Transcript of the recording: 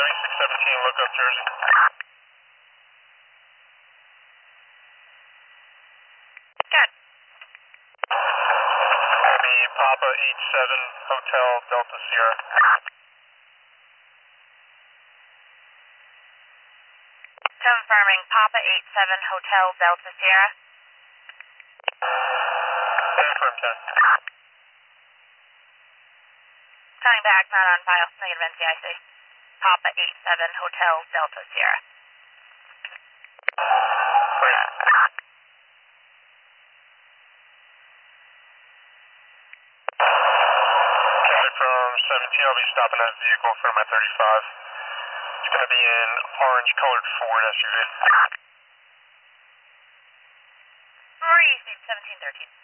7617, look up Jersey. Good. Will be Papa 87 Hotel Delta Sierra. Confirming Papa 87 Hotel Delta Sierra. Confirm 10. Coming back, not on file. Negative NCIC. Papa 87 Hotel Delta Sierra. Great. Traffic from 17, I'll be stopping that vehicle from my 35. It's going to be an orange colored Ford SUV. Rory, 1713.